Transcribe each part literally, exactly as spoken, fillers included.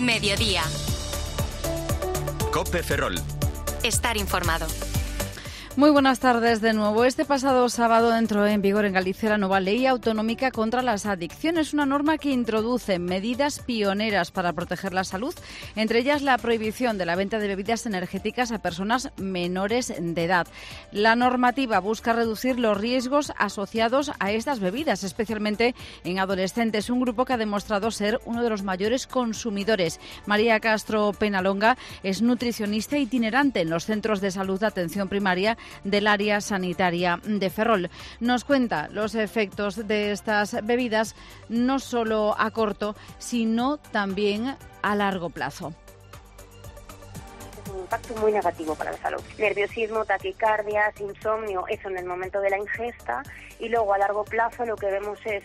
Mediodía. COPE Ferrol. Estar informado. Muy buenas tardes de nuevo. Este pasado sábado entró en vigor en Galicia la nueva Ley Autonómica contra las Adicciones, una norma que introduce medidas pioneras para proteger la salud, entre ellas la prohibición de la venta de bebidas energéticas a personas menores de edad. La normativa busca reducir los riesgos asociados a estas bebidas, especialmente en adolescentes, un grupo que ha demostrado ser uno de los mayores consumidores. María Castro Penalonga es nutricionista itinerante en los centros de salud de atención primaria del área sanitaria de Ferrol. Nos cuenta los efectos de estas bebidas no solo a corto, sino también a largo plazo. Un impacto muy negativo para la salud. Nerviosismo, taquicardias, insomnio, eso en el momento de la ingesta, y luego a largo plazo lo que vemos es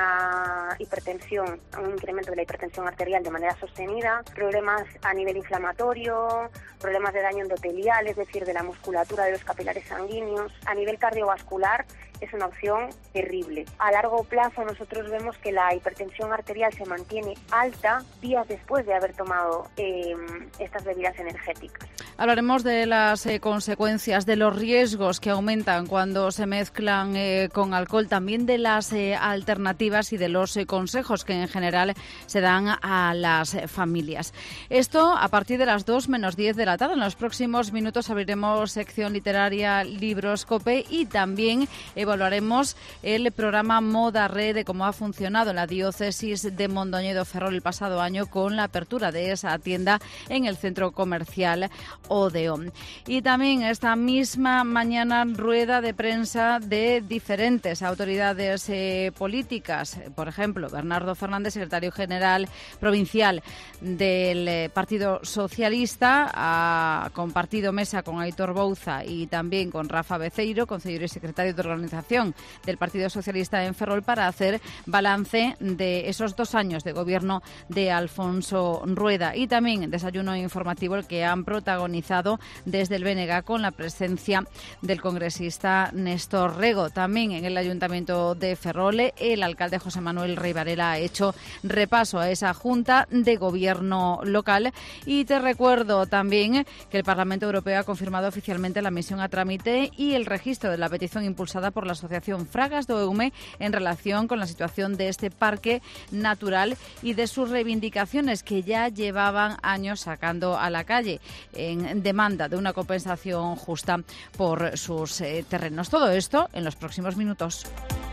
una hipertensión, un incremento de la hipertensión arterial de manera sostenida, problemas a nivel inflamatorio, problemas de daño endotelial, es decir, de la musculatura de los capilares sanguíneos. A nivel cardiovascular es una opción terrible. A largo plazo nosotros vemos que la hipertensión arterial se mantiene alta días después de haber tomado eh, estas bebidas energéticas. Hablaremos de las eh, consecuencias, de los riesgos que aumentan cuando se mezclan eh, con alcohol, también de las eh, alternativas y de los eh, consejos que en general se dan a las eh, familias. Esto a partir de las dos menos diez de la tarde. En los próximos minutos abriremos sección literaria, libros, COPE, y también evaluaremos el programa Moda Red, de cómo ha funcionado en la diócesis de Mondoñedo Ferrol el pasado año con la apertura de esa tienda en el centro comercial Odeón. Y también esta misma mañana rueda de prensa de diferentes autoridades eh, políticas. Por ejemplo, Bernardo Fernández, secretario general provincial del eh, Partido Socialista, ha compartido mesa con Aitor Bouza y también con Rafa Beceiro, consejero y secretario de organización del Partido Socialista en Ferrol, para hacer balance de esos dos años de gobierno de Alfonso Rueda. Y también desayuno informativo el que han protagonizado desde el B N G con la presencia del congresista Néstor Rego. También en el Ayuntamiento de Ferrol, el alcalde José Manuel Rey Varela ha hecho repaso a esa Junta de Gobierno local. Y te recuerdo también que el Parlamento Europeo ha confirmado oficialmente la misión a trámite y el registro de la petición impulsada por la Asociación Fragas do Eume en relación con la situación de este parque natural y de sus reivindicaciones que ya llevaban años sacando a la calle en demanda de una compensación justa por sus eh, terrenos. Todo esto en los próximos minutos.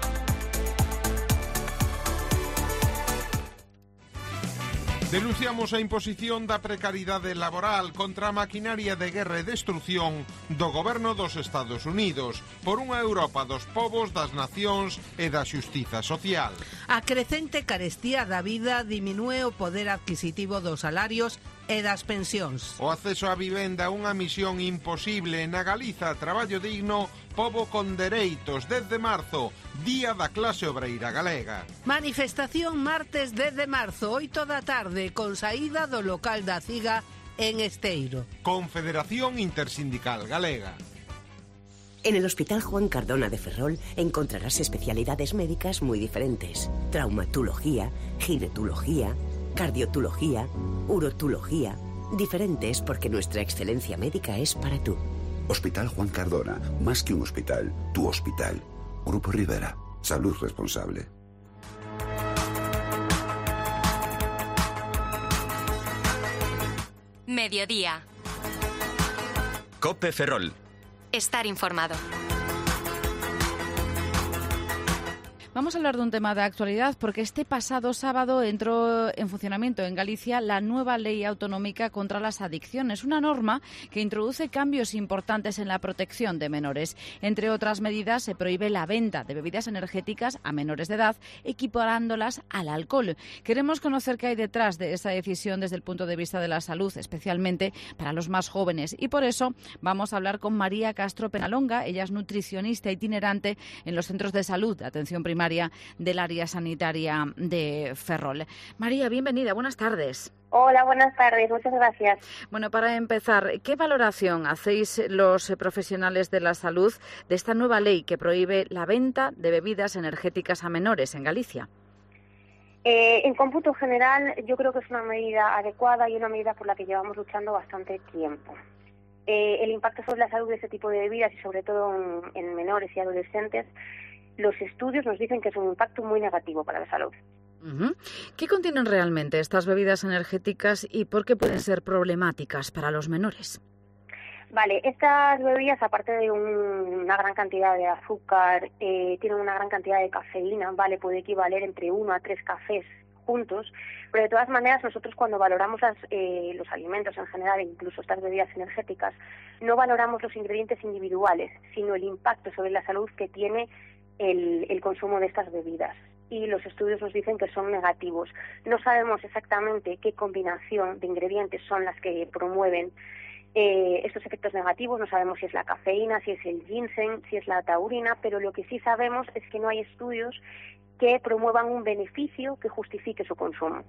Denunciamos a imposición da precariedade laboral contra a maquinaria de guerra e destrucción do goberno dos Estados Unidos por unha Europa dos povos, das nacións e da xustiza social. A crecente carestía da vida diminúe o poder adquisitivo dos salarios e das pensións. O acceso á vivenda é unha misión imposible na Galiza, traballo digno, pobo con dereitos, dez de marzo, Día da Clase Obreira Galega. Manifestación martes dez de marzo, oito da tarde, con saída do local da Ciga en Esteiro. Confederación Intersindical Galega. En el Hospital Juan Cardona de Ferrol encontrarás especialidades médicas muy diferentes. Traumatología, ginetología, cardiotología, urotología. Diferentes porque nuestra excelencia médica es para tú. Hospital Juan Cardona, más que un hospital, tu hospital. Grupo Rivera, salud responsable. Mediodía. COPE Ferrol. Estar informado. Vamos a hablar de un tema de actualidad porque este pasado sábado entró en funcionamiento en Galicia la nueva Ley Autonómica contra las Adicciones, una norma que introduce cambios importantes en la protección de menores. Entre otras medidas, se prohíbe la venta de bebidas energéticas a menores de edad, equiparándolas al alcohol. Queremos conocer qué hay detrás de esa decisión desde el punto de vista de la salud, especialmente para los más jóvenes. Y por eso vamos a hablar con María Castro Penalonga. Ella es nutricionista itinerante en los centros de salud de atención primaria del área sanitaria de Ferrol. María, bienvenida, buenas tardes. Hola, buenas tardes, muchas gracias. Bueno, para empezar, ¿qué valoración hacéis los profesionales de la salud de esta nueva ley que prohíbe la venta de bebidas energéticas a menores en Galicia? Eh, en cómputo general, yo creo que es una medida adecuada y una medida por la que llevamos luchando bastante tiempo. Eh, el impacto sobre la salud de este tipo de bebidas y sobre todo en, en menores y adolescentes, los estudios nos dicen que es un impacto muy negativo para la salud. Uh-huh. ¿Qué contienen realmente estas bebidas energéticas y por qué pueden ser problemáticas para los menores? Vale, estas bebidas, aparte de un, una gran cantidad de azúcar, eh, tienen una gran cantidad de cafeína, ¿vale? Puede equivaler entre uno a tres cafés juntos, pero de todas maneras nosotros cuando valoramos las, eh, los alimentos en general, incluso estas bebidas energéticas, no valoramos los ingredientes individuales, sino el impacto sobre la salud que tiene el, el consumo de estas bebidas. Y los estudios nos dicen que son negativos. No sabemos exactamente qué combinación de ingredientes son las que promueven Eh, estos efectos negativos, no sabemos si es la cafeína, si es el ginseng, si es la taurina, pero lo que sí sabemos es que no hay estudios que promuevan un beneficio que justifique su consumo.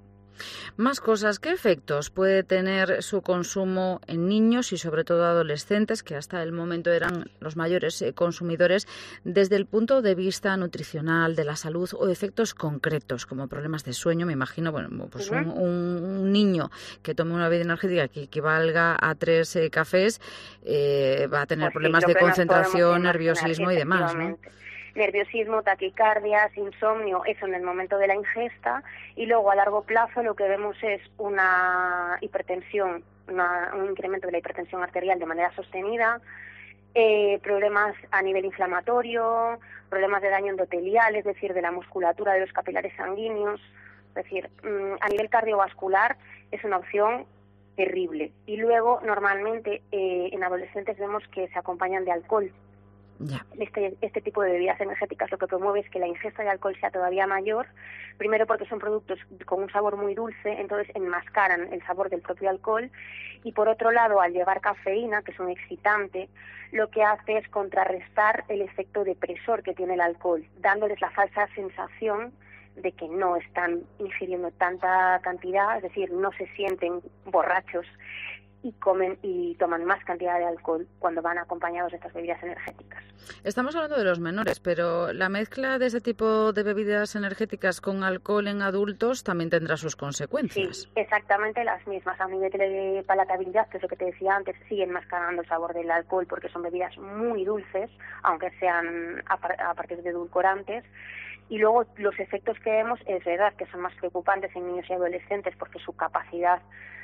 Más cosas, ¿qué efectos puede tener su consumo en niños y sobre todo adolescentes, que hasta el momento eran los mayores eh, consumidores, desde el punto de vista nutricional, de la salud o efectos concretos, como problemas de sueño? Me imagino, bueno, pues un, un, un niño que tome una bebida energética que equivalga a tres eh, cafés eh, va a tener pues problemas sí, de concentración, nerviosismo y demás, ¿no? Nerviosismo, taquicardias, insomnio, eso en el momento de la ingesta, y luego a largo plazo lo que vemos es una hipertensión, una, un incremento de la hipertensión arterial de manera sostenida, eh, problemas a nivel inflamatorio, problemas de daño endotelial, es decir, de la musculatura de los capilares sanguíneos, es decir, a nivel cardiovascular es una opción terrible. Y luego normalmente eh, en adolescentes vemos que se acompañan de alcohol. Ya. Este, este tipo de bebidas energéticas lo que promueve es que la ingesta de alcohol sea todavía mayor, primero porque son productos con un sabor muy dulce, entonces enmascaran el sabor del propio alcohol, y por otro lado, al llevar cafeína, que es un excitante, lo que hace es contrarrestar el efecto depresor que tiene el alcohol, dándoles la falsa sensación de que no están ingiriendo tanta cantidad, es decir, no se sienten borrachos y comen y toman más cantidad de alcohol cuando van acompañados de estas bebidas energéticas. Estamos hablando de los menores, pero la mezcla de este tipo de bebidas energéticas con alcohol en adultos también tendrá sus consecuencias. Sí, exactamente las mismas. A nivel de palatabilidad, que es lo que te decía antes, siguen mascarando el sabor del alcohol porque son bebidas muy dulces, aunque sean a, par- a partir de edulcorantes. Y luego los efectos que vemos es verdad que son más preocupantes en niños y adolescentes porque su capacidad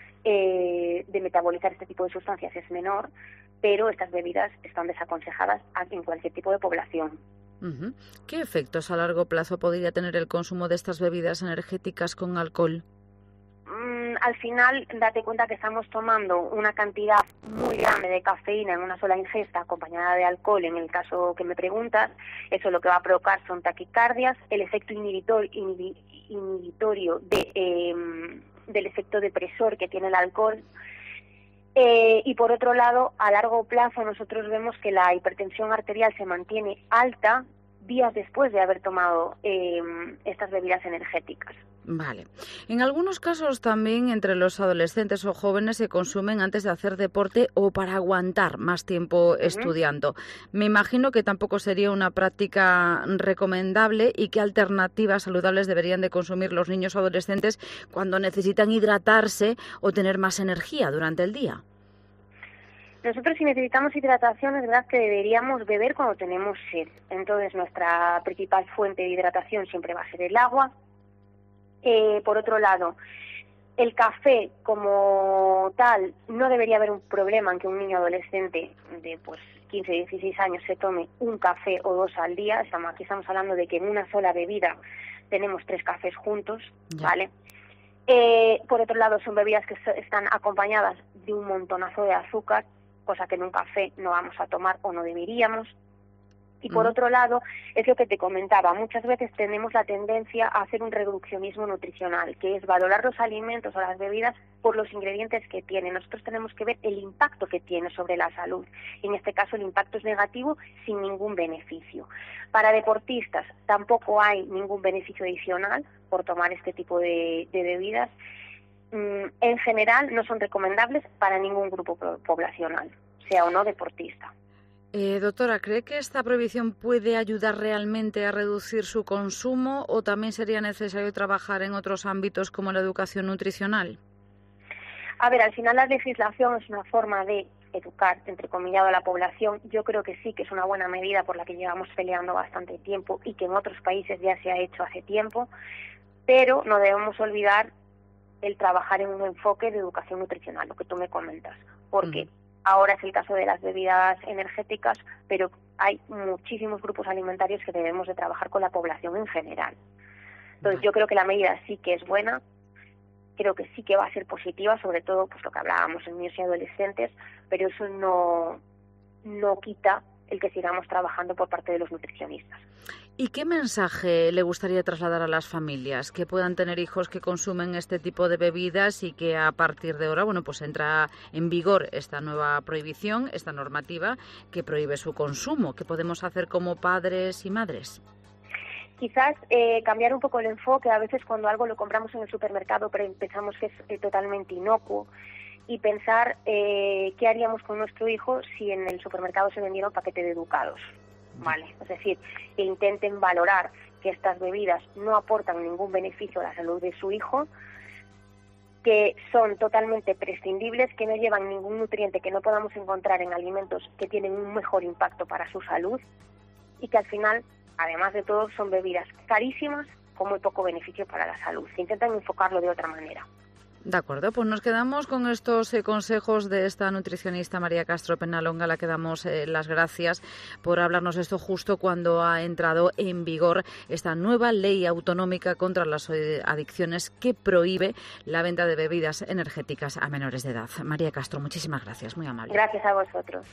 Eh, de metabolizar este tipo de sustancias es menor, pero estas bebidas están desaconsejadas en cualquier tipo de población. Uh-huh. ¿Qué efectos a largo plazo podría tener el consumo de estas bebidas energéticas con alcohol? Mm, al final, date cuenta que estamos tomando una cantidad muy grande de cafeína en una sola ingesta acompañada de alcohol, en el caso que me preguntas. Eso lo que va a provocar son taquicardias, el efecto inhibitor, inhibi, inhibitorio de... Eh, del efecto depresor que tiene el alcohol, eh, y por otro lado, a largo plazo nosotros vemos que la hipertensión arterial se mantiene alta días después de haber tomado eh, estas bebidas energéticas. Vale. En algunos casos también entre los adolescentes o jóvenes se consumen antes de hacer deporte o para aguantar más tiempo estudiando. Uh-huh. Me imagino que tampoco sería una práctica recomendable. ¿Y qué alternativas saludables deberían de consumir los niños o adolescentes cuando necesitan hidratarse o tener más energía durante el día? Nosotros, si necesitamos hidratación, es verdad que deberíamos beber cuando tenemos sed. Entonces nuestra principal fuente de hidratación siempre va a ser el agua. Eh, por otro lado, el café como tal, no debería haber un problema en que un niño adolescente de pues quince, dieciséis años se tome un café o dos al día. Estamos, aquí estamos hablando de que en una sola bebida tenemos tres cafés juntos, ya. ¿Vale? Eh, por otro lado, son bebidas que están acompañadas de un montonazo de azúcar, cosa que en un café no vamos a tomar o no deberíamos. Y por otro lado, es lo que te comentaba, muchas veces tenemos la tendencia a hacer un reduccionismo nutricional, que es valorar los alimentos o las bebidas por los ingredientes que tienen. Nosotros tenemos que ver el impacto que tiene sobre la salud. En este caso, el impacto es negativo sin ningún beneficio. Para deportistas tampoco hay ningún beneficio adicional por tomar este tipo de, de bebidas. En general, no son recomendables para ningún grupo poblacional, sea o no deportista. Eh, doctora, ¿cree que esta prohibición puede ayudar realmente a reducir su consumo o también sería necesario trabajar en otros ámbitos como la educación nutricional? A ver, al final la legislación es una forma de educar, entrecomillado, a la población. Yo creo que sí que es una buena medida por la que llevamos peleando bastante tiempo y que en otros países ya se ha hecho hace tiempo, pero no debemos olvidar el trabajar en un enfoque de educación nutricional, lo que tú me comentas, porque mm. ahora es el caso de las bebidas energéticas, pero hay muchísimos grupos alimentarios que debemos de trabajar con la población en general. Entonces, yo creo que la medida sí que es buena, creo que sí que va a ser positiva, sobre todo pues lo que hablábamos en niños y adolescentes, pero eso no, no quita el que sigamos trabajando por parte de los nutricionistas. ¿Y qué mensaje le gustaría trasladar a las familias que puedan tener hijos que consumen este tipo de bebidas y que a partir de ahora, bueno, pues entra en vigor esta nueva prohibición, esta normativa que prohíbe su consumo? ¿Qué podemos hacer como padres y madres? Quizás eh, cambiar un poco el enfoque. A veces cuando algo lo compramos en el supermercado pero pensamos que es eh, totalmente inocuo, y pensar eh, qué haríamos con nuestro hijo si en el supermercado se vendiera un paquete de Educados, ¿vale? Es decir, que intenten valorar que estas bebidas no aportan ningún beneficio a la salud de su hijo, que son totalmente prescindibles, que no llevan ningún nutriente que no podamos encontrar en alimentos que tienen un mejor impacto para su salud y que al final, además de todo, son bebidas carísimas con muy poco beneficio para la salud. Se intentan enfocarlo de otra manera. De acuerdo, pues nos quedamos con estos eh, consejos de esta nutricionista María Castro Penalonga, a la que damos eh, las gracias por hablarnos esto justo cuando ha entrado en vigor esta nueva ley autonómica contra las eh, adicciones que prohíbe la venta de bebidas energéticas a menores de edad. María Castro, muchísimas gracias, muy amable. Gracias a vosotros.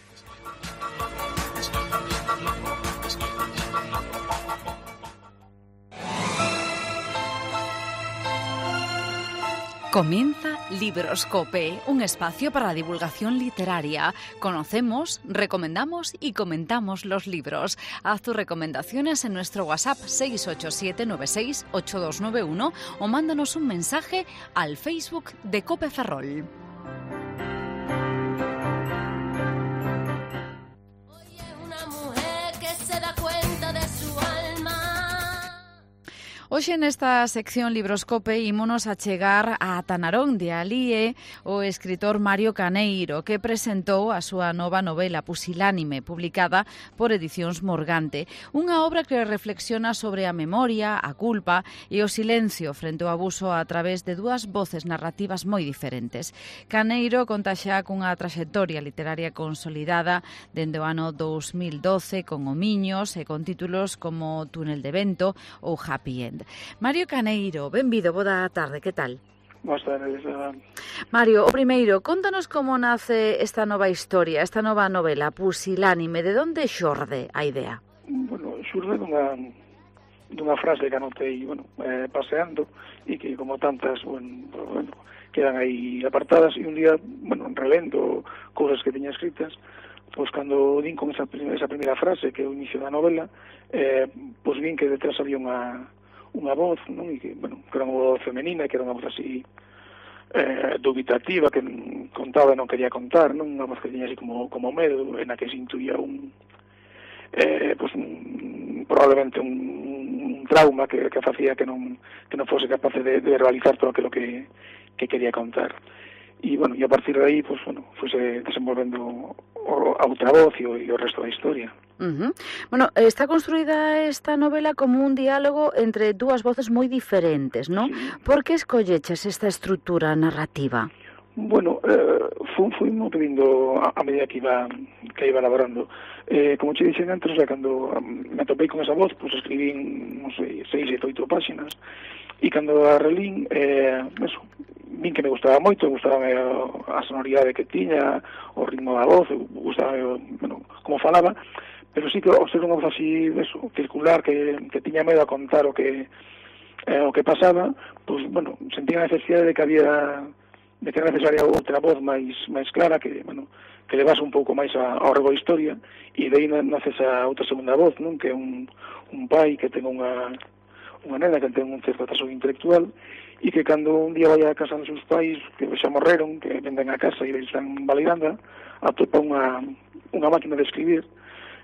Comienza Libroscope, un espacio para la divulgación literaria. Conocemos, recomendamos y comentamos los libros. Haz tus recomendaciones en nuestro WhatsApp seis ocho siete nueve seis ocho dos nueve uno o mándanos un mensaje al Facebook de Cope Ferrol. Hoxe nesta sección Libroscope ímonos a chegar a Tanarón de Alíe o escritor Mario Caneiro, que presentou a súa nova novela Pusilánime, publicada por Edicións Morgante. Unha obra que reflexiona sobre a memoria, a culpa e o silencio frente ao abuso a través de dúas voces narrativas moi diferentes. Caneiro conta xa cunha traxectoria literaria consolidada dende o ano dous mil doce con Omiños e con títulos como Túnel de Vento ou Happy End. Mario Caneiro, benvido, boa tarde, que tal? Boas tardes. Mario, o primeiro, contanos como nace esta nova historia, esta nova novela, Pusilánime, de onde xorde a idea? Bueno, xurde dunha, dunha frase que anotei, bueno, eh, paseando, e que como tantas, bueno, bueno, quedan aí apartadas, e un día, bueno, relendo cousas que tiña escritas, pois cando din con esa, esa primeira frase, que é o inicio da novela, eh, pois vin que detrás había unha unha voz, non? E que, bueno, que era unha voz femenina, que era unha voz así eh, dubitativa, que contaba e non quería contar, non? Unha voz que tiña así como, como medo, en a que se intuía un, eh, pues un, probablemente un, un trauma que, que facía que non, que non fose capaz de, de verbalizar todo aquilo que, que quería contar. E, bueno, e a partir de aí, pues, bueno, fuese desenvolvendo a outra voz e o, e o resto da historia. Uh-huh. Bueno, está construída esta novela como un diálogo entre dúas voces moi diferentes, ¿no? Sí. Por que escolleches esta estrutura narrativa? Bueno, eh, fui, fui mo pedindo a, a medida que iba que iba elaborando. Eh, como che dixen antes, o sea, cando me topei con esa voz, pues escribí, non sei, seis, sete, oito páxinas, e cando a relín, eh, eso, vin que me gustaba moito, gustaba a sonoridade que tiña, o ritmo da voz, gustaba, bueno, como falaba, pero sí que ao ser unha voz así, eso, circular, que, que tiña medo a contar o que eh, o que pasaba, pues, bueno, sentía a necesidade de que había, de que era necesaria outra voz máis máis clara, que, bueno, que levase un pouco máis a, ao rego da historia, e de aí nace esa outra segunda voz, non? Que é un, un pai que ten unha unha nena que ten un certo atraso intelectual, e que cando un día vai a casa dos seus pais, que xa morreron, que venden a casa e están validando, atopa unha, unha máquina de escribir,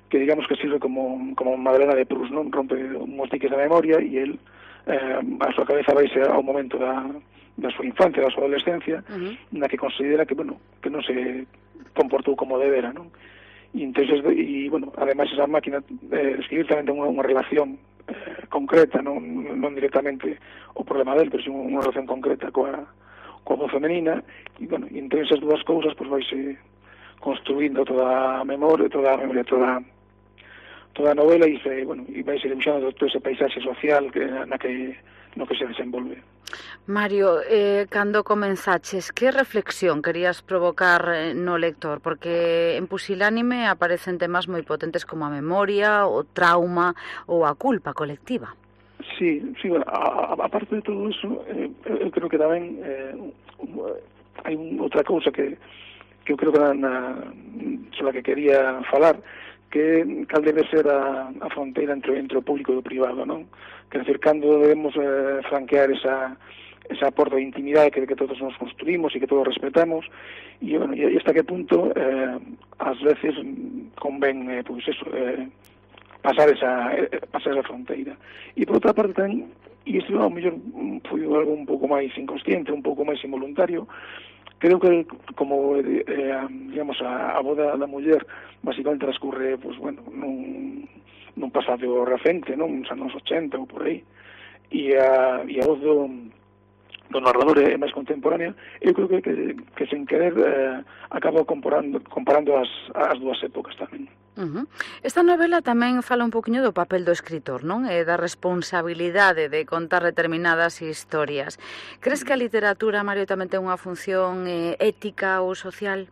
que digamos que sirve como, como Madalena de Proust, non? Rompe uns diques da memoria e el, eh, a súa cabeza vaise ao momento da, da súa infancia, da súa adolescencia, uh-huh. na que considera que, bueno, que non se comportou como debera, non? E, entonces, e bueno, ademais esa máquina eh, escribir tamén ten unha, unha relación eh, concreta, non, non directamente o problema del, pero sim unha relación concreta coa, coa voz femenina, e, bueno, e entre esas dúas cousas, pois pues, vaise construindo toda a memoria, toda a memoria, toda toda a novela e se, bueno, e vai ser dibuixando todo ese paisaxe social que na que no que se desenvolve. Mario, eh, cando comenzaches, que reflexión querías provocar no lector? Porque en Pusilánime aparecen temas moi potentes como a memoria, o trauma ou a culpa colectiva. Sí, sí, bueno, a, a, aparte de todo eso, eh, eu creo que tamén eh, hai un, outra cousa que que eu creo que na, na sobre a que quería falar, que cal debe ser a, a fronteira entre, entre o público e o privado, non? Que decir, cando debemos eh, franquear esa, esa porta de intimidade que, que todos nos construimos e que todos respetamos, e, bueno, e hasta que punto eh, ás veces convén, eh, pois eso, eh, pasar esa eh, pasar esa fronteira. E por outra parte tamén, e isto ao mellor foi algo un pouco máis inconsciente, un pouco máis involuntario, creo que como eh, digamos a, a boda da muller basicamente transcurre pues bueno nun, nun pasado recente, non, nos anos ochenta ou por aí, e a, e a voz do, do narrador é máis contemporánea. Eu creo que, que, que sen querer eh, acabo comparando, comparando as, as dúas épocas tamén. Uh-huh. Esta novela tamén fala un poquinho do papel do escritor, non? E da responsabilidade de contar determinadas historias. Crees que a literatura, Mario, tamén ten unha función eh, ética ou social?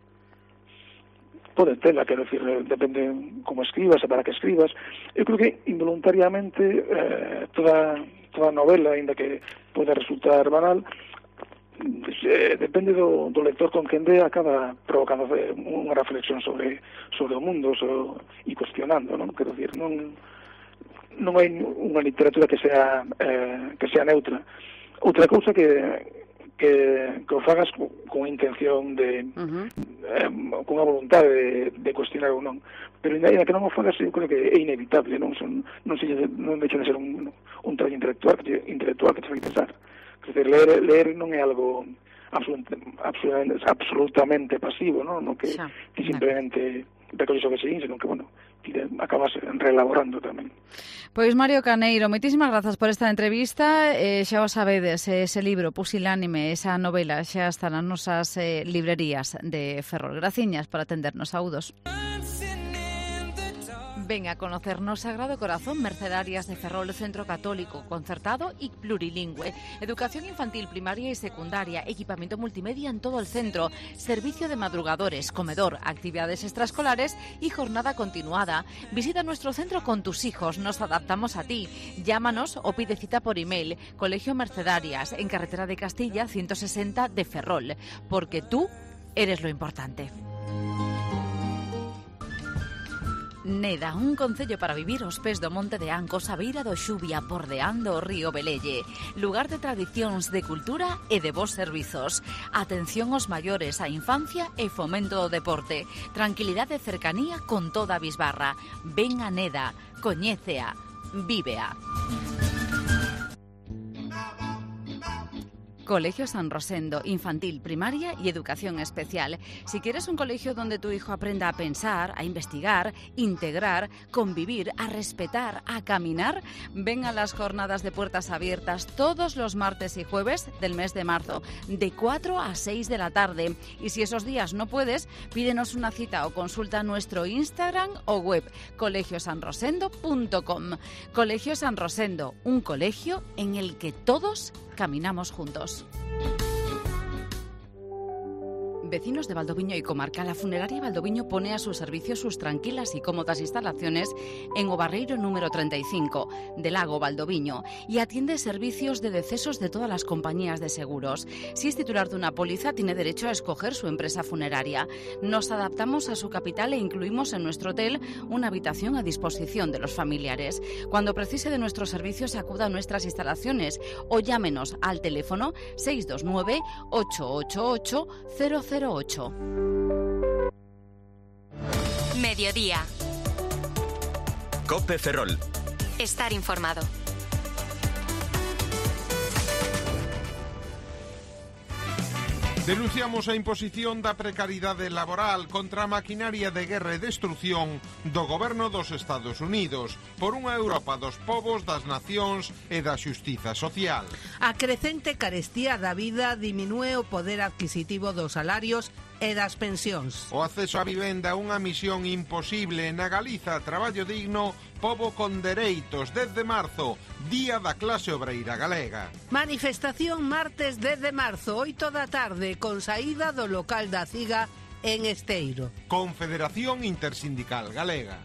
Pode tela, quero decir, depende como escribas e para que escribas. Eu creo que involuntariamente eh, toda, toda novela, ainda que pode resultar banal, eh, depende do, do lector con quen dé, acaba provocando unha reflexión sobre sobre o mundo so, e cuestionando, non? Quero decir, non non hai unha literatura que sea eh, que sea neutra. Outra cousa que que, que o fagas con, con intención de uh-huh. eh, con a voluntade de, de cuestionar ou non, pero ainda que non o fagas eu creo que é inevitable, non son non se non deixa de ser un, un traballo intelectual que intelectual que te fai pensar. Quer dizer, ler, ler non é algo absolut, absolutamente, absolutamente pasivo, non? No que xa, ti simplemente recolles o que seguís, senón que, bueno, ti acabas reelaborando tamén. Pois Mario Caneiro, moitísimas grazas por esta entrevista. Eh, xa o sabedes, ese libro Pusilánime, esa novela xa está nas nosas eh, librerías de Ferrol. Graciñas por atendernos, saúdos. Ven a conocernos Sagrado Corazón Mercedarias de Ferrol, centro católico, concertado y plurilingüe. Educación infantil, primaria y secundaria, equipamiento multimedia en todo el centro, servicio de madrugadores, comedor, actividades extraescolares y jornada continuada. Visita nuestro centro con tus hijos, nos adaptamos a ti. Llámanos o pide cita por email. Colegio Mercedarias, en Carretera de Castilla, ciento sesenta de Ferrol. Porque tú eres lo importante. Neda, un concello para vivir aos pés do Monte de Ancos, a beira do Xubia, bordeando o río Velelle. Lugar de tradicións, de cultura e de bons servizos. Atención aos maiores, a infancia e fomento do deporte. Tranquilidade e cercanía con toda a bisbarra. Ven a Neda, coñécea, vívea. Colegio San Rosendo, infantil, primaria y educación especial. Si quieres un colegio donde tu hijo aprenda a pensar, a investigar, integrar, convivir, a respetar, a caminar, ven a las jornadas de puertas abiertas todos los martes y jueves del mes de marzo, de cuatro a seis de la tarde. Y si esos días no puedes, pídenos una cita o consulta nuestro Instagram o web, colegio san rosendo punto com. Colegio San Rosendo, un colegio en el que todos caminamos juntos. Vecinos de Valdoviño y comarca, la funeraria Valdoviño pone a su servicio sus tranquilas y cómodas instalaciones en o Barreiro número treinta y cinco, del Lago Valdoviño, y atiende servicios de decesos de todas las compañías de seguros. Si es titular de una póliza, tiene derecho a escoger su empresa funeraria. Nos adaptamos a su capital e incluimos en nuestro hotel una habitación a disposición de los familiares. Cuando precise de nuestros servicios, acuda a nuestras instalaciones o llámenos al teléfono seis dos nueve, ocho ocho ocho, cero cero ocho. Mediodía. COPE Ferrol. Estar informado. Denunciamos a imposición da precariedade laboral contra a maquinaria de guerra e destrucción do goberno dos Estados Unidos por unha Europa dos povos, das nacións e da xustiza social. A crecente carestía da vida diminúe o poder adquisitivo dos salarios e das pensións. O acceso á vivenda é unha misión imposible. Na Galiza, traballo digno, pobo con dereitos. dez de marzo, Día da Clase Obreira Galega. Manifestación martes dez de marzo, oito da tarde, con saída do local da Ciga en Esteiro. Confederación Intersindical Galega.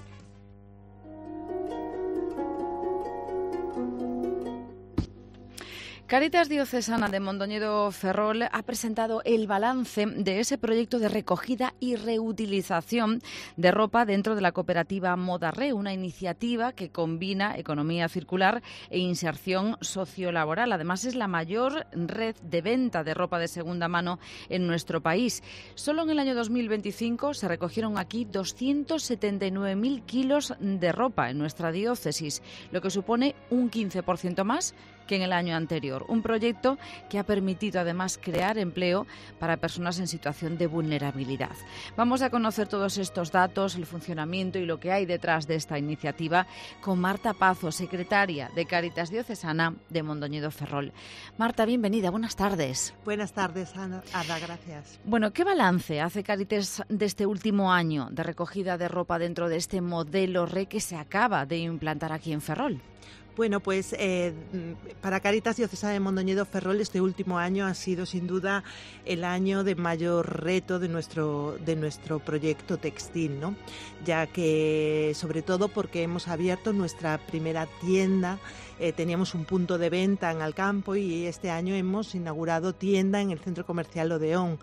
Cáritas Diocesana de Mondoñedo Ferrol ha presentado el balance de ese proyecto de recogida y reutilización de ropa dentro de la cooperativa Modarre, una iniciativa que combina economía circular e inserción sociolaboral. Además, es la mayor red de venta de ropa de segunda mano en nuestro país. Solo en el año dos mil veinticinco se recogieron aquí doscientos setenta y nueve mil kilos de ropa en nuestra diócesis, lo que supone un quince por ciento más que en el año anterior. Un proyecto que ha permitido además crear empleo para personas en situación de vulnerabilidad. Vamos a conocer todos estos datos, el funcionamiento y lo que hay detrás de esta iniciativa con Marta Pazo, secretaria de Cáritas Diocesana de Mondoñedo Ferrol. Marta, bienvenida, buenas tardes. Buenas tardes, Ana, Ada, gracias. Bueno, ¿qué balance hace Cáritas de este último año de recogida de ropa dentro de este modelo R E que se acaba de implantar aquí en Ferrol? Bueno, pues eh, para Cáritas Diocesana de Mondoñedo Ferrol este último año ha sido sin duda el año de mayor reto de nuestro, de nuestro proyecto textil, ¿no? Ya que sobre todo porque hemos abierto nuestra primera tienda, eh, teníamos un punto de venta en Alcampo y este año hemos inaugurado tienda en el Centro Comercial Odeón.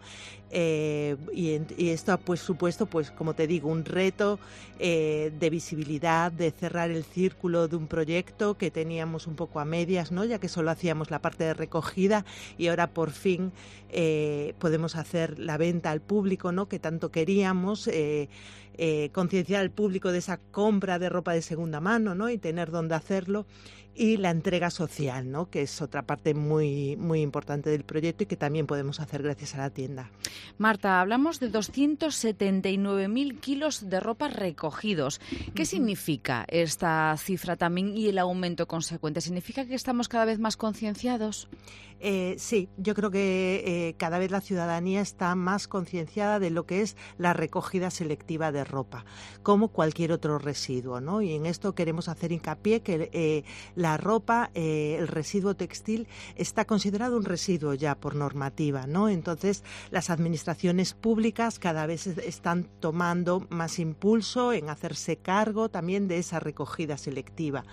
Eh, y, y esto ha pues, supuesto, pues como te digo, un reto eh, de visibilidad, de cerrar el círculo de un proyecto que teníamos un poco a medias, ¿no? Ya que solo hacíamos la parte de recogida y ahora por fin eh, podemos hacer la venta al público, ¿no? Que tanto queríamos, eh, eh, concienciar al público de esa compra de ropa de segunda mano, ¿no? Y tener dónde hacerlo. Y la entrega social, ¿no? Que es otra parte muy, muy importante del proyecto y que también podemos hacer gracias a la tienda. Marta, hablamos de doscientos setenta y nueve mil kilos de ropa recogidos. ¿Qué uh-huh. significa esta cifra también y el aumento consecuente? ¿Significa que estamos cada vez más concienciados? Eh, sí, yo creo que eh, cada vez la ciudadanía está más concienciada de lo que es la recogida selectiva de ropa, como cualquier otro residuo, ¿no? Y en esto queremos hacer hincapié que eh, la ropa, eh, el residuo textil, está considerado un residuo ya por normativa, ¿no? Entonces, las administraciones públicas cada vez están tomando más impulso en hacerse cargo también de esa recogida selectiva.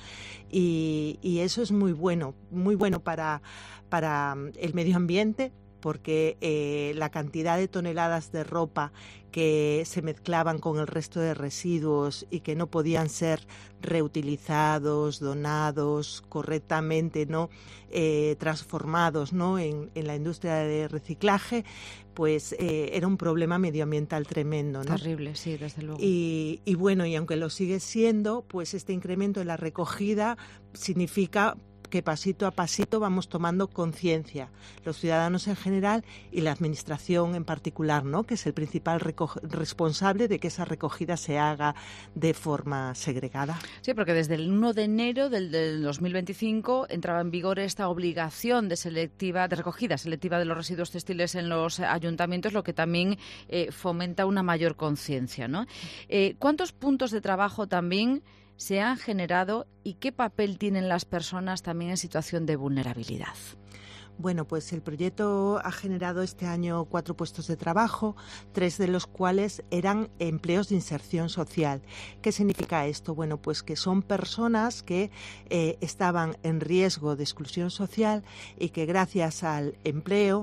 Y, y eso es muy bueno, muy bueno para, para el medio ambiente, porque eh, la cantidad de toneladas de ropa que se mezclaban con el resto de residuos y que no podían ser reutilizados, donados correctamente, ¿no? eh, transformados, ¿no? en, en la industria de reciclaje, pues eh, era un problema medioambiental tremendo, ¿no? Terrible, sí, desde luego. Y, y bueno, y aunque lo sigue siendo, pues este incremento en la recogida significa que pasito a pasito vamos tomando conciencia, los ciudadanos en general y la administración en particular, ¿no? Que es el principal responsable de que esa recogida se haga de forma segregada. Sí, porque desde el uno de enero del, del dos mil veinticinco entraba en vigor esta obligación de selectiva de recogida selectiva de los residuos textiles en los ayuntamientos, lo que también eh, fomenta una mayor conciencia, ¿no? Eh, ¿Cuántos puntos de trabajo también se han generado y qué papel tienen las personas también en situación de vulnerabilidad? Bueno, pues el proyecto ha generado este año cuatro puestos de trabajo, tres de los cuales eran empleos de inserción social. ¿Qué significa esto? Bueno, pues que son personas que eh, estaban en riesgo de exclusión social y que gracias al empleo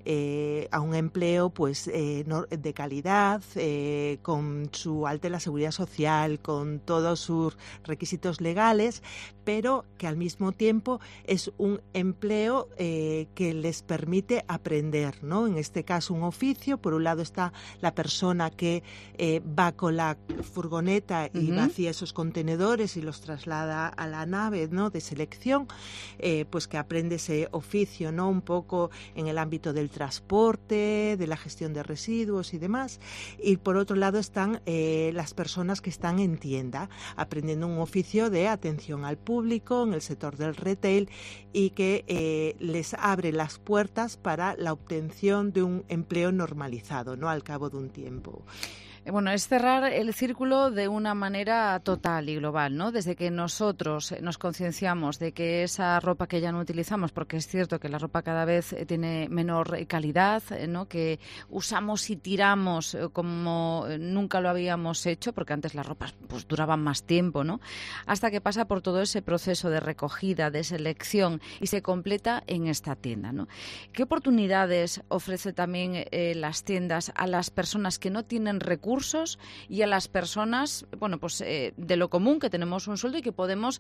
eh, a un empleo pues eh, no, de calidad, eh, con su alta en la seguridad social, con todos sus requisitos legales, pero que al mismo tiempo es un empleo eh, que les permite aprender, ¿no? En este caso un oficio. Por un lado está la persona que eh, va con la furgoneta y uh-huh. vacía esos contenedores y los traslada a la nave, ¿no?, de selección, eh, pues que aprende ese oficio, ¿no?, un poco en el ámbito del transporte, de la gestión de residuos y demás. Y por otro lado están eh, las personas que están en tienda, aprendiendo un oficio de atención al público en el sector del retail y que eh, les abre las puertas para la obtención de un empleo normalizado, ¿no?, al cabo de un tiempo. Bueno, es cerrar el círculo de una manera total y global, ¿no? Desde que nosotros nos concienciamos de que esa ropa que ya no utilizamos, porque es cierto que la ropa cada vez tiene menor calidad, ¿no?, que usamos y tiramos como nunca lo habíamos hecho, porque antes las ropas pues duraban más tiempo, ¿no?, hasta que pasa por todo ese proceso de recogida, de selección y se completa en esta tienda, ¿no? ¿Qué oportunidades ofrece también eh, las tiendas a las personas que no tienen recursos y a las personas, bueno, pues eh, de lo común, que tenemos un sueldo y que podemos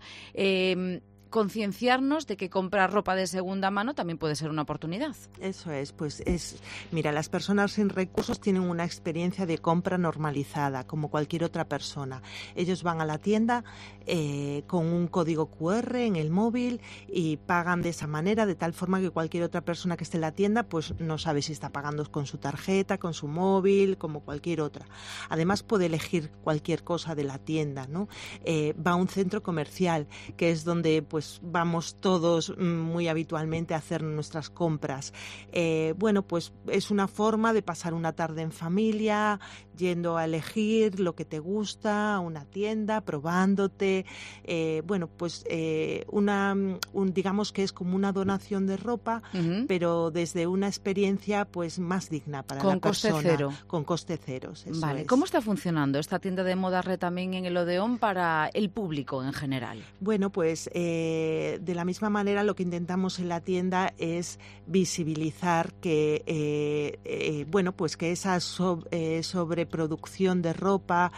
eh, concienciarnos de que comprar ropa de segunda mano también puede ser una oportunidad? Eso es, pues es, mira, las personas sin recursos tienen una experiencia de compra normalizada, como cualquier otra persona. Ellos van a la tienda eh, con un código cu erre en el móvil y pagan de esa manera, de tal forma que cualquier otra persona que esté en la tienda pues no sabe si está pagando con su tarjeta, con su móvil, como cualquier otra. Además puede elegir cualquier cosa de la tienda, ¿no? Eh, va a un centro comercial, que es donde pues Pues vamos todos muy habitualmente a hacer nuestras compras. Eh, bueno, pues es una forma de pasar una tarde en familia, yendo a elegir lo que te gusta, a una tienda, probándote. Eh, bueno, pues eh, una, un, digamos que es como una donación de ropa, uh-huh. pero desde una experiencia pues más digna para con la persona. Con coste cero. Con coste cero. Eso vale. Es. ¿Cómo está funcionando esta tienda de Modarre también en el Odeón para el público en general? Bueno, pues eh, de la misma manera lo que intentamos en la tienda es visibilizar que eh, eh, bueno, pues que esa so, eh, sobreproducción de ropa,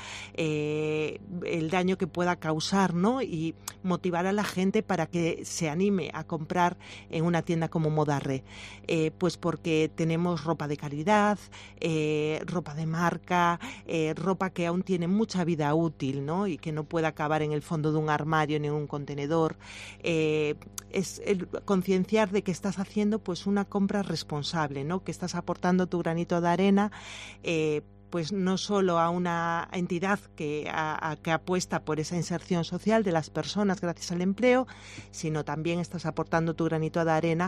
eh, el daño que pueda causar, ¿no?, y motivar a la gente para que se anime a comprar en una tienda como Modarre, eh, pues porque tenemos ropa de calidad, eh, ropa de marca, eh, ropa que aún tiene mucha vida útil, ¿no?, y que no puede acabar en el fondo de un armario ni en un contenedor. Eh, es el concienciar de que estás haciendo pues una compra responsable, ¿no?, que estás aportando tu granito de arena, eh, pues no solo a una entidad que, a, a, que apuesta por esa inserción social de las personas gracias al empleo, sino también estás aportando tu granito de arena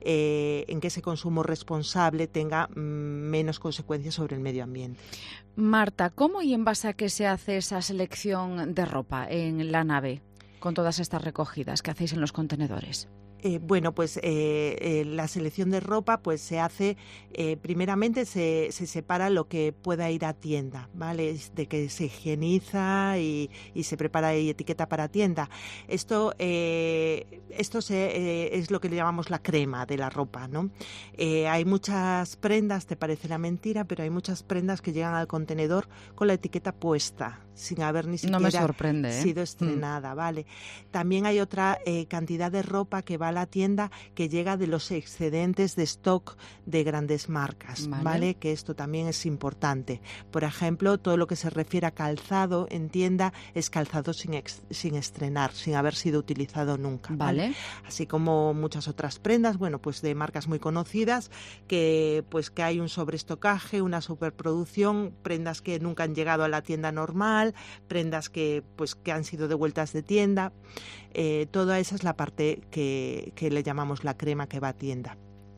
eh, en que ese consumo responsable tenga mm, menos consecuencias sobre el medio ambiente. Marta, ¿cómo y en base a qué se hace esa selección de ropa en la nave, con todas estas recogidas que hacéis en los contenedores? Eh, bueno, pues eh, eh, la selección de ropa pues se hace, eh, primeramente se, se separa lo que pueda ir a tienda, ¿vale? De que se higieniza y, y se prepara y etiqueta para tienda. Esto, eh, esto se, eh, es lo que le llamamos la crema de la ropa, ¿no? Eh, hay muchas prendas, te parecerá mentira, pero hay muchas prendas que llegan al contenedor con la etiqueta puesta, sin haber ni siquiera no me sorprende, ¿eh? sido estrenada, mm. ¿vale? También hay otra eh, cantidad de ropa que va a la tienda que llega de los excedentes de stock de grandes marcas, ¿vale? ¿vale? Que esto también es importante. Por ejemplo, todo lo que se refiere a calzado en tienda es calzado sin, ex, sin estrenar, sin haber sido utilizado nunca, ¿vale? ¿vale? Así como muchas otras prendas, bueno, pues de marcas muy conocidas, que pues que hay un sobreestocaje, una superproducción, prendas que nunca han llegado a la tienda normal, prendas que pues que han sido devueltas de tienda. Eh, toda esa es la parte que, que le llamamos la crema que va a tienda.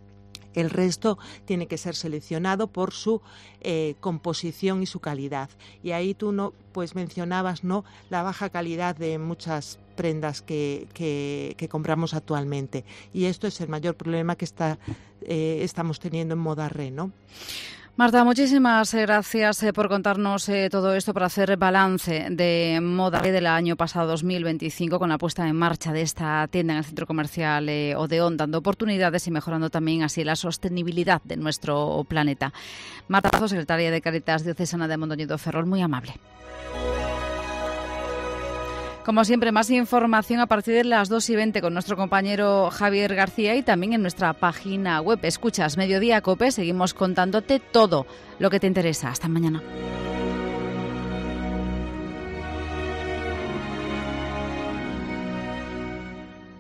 El resto tiene que ser seleccionado por su eh, composición y su calidad. Y ahí tú no, pues mencionabas, ¿no?, la baja calidad de muchas prendas que, que, que compramos actualmente. Y esto es el mayor problema que está, eh, estamos teniendo en Modarre, ¿no? Marta, muchísimas gracias eh, por contarnos eh, todo esto, por hacer balance de moda del año pasado dos mil veinticinco con la puesta en marcha de esta tienda en el centro comercial eh, Odeón, dando oportunidades y mejorando también así la sostenibilidad de nuestro planeta. Marta Lazo, secretaria de Cáritas Diocesana de Mondoñedo Ferrol, muy amable. Como siempre, más información a partir de las dos y veinte con nuestro compañero Javier García y también en nuestra página web. Escuchas Mediodía Cope, seguimos contándote todo lo que te interesa. Hasta mañana.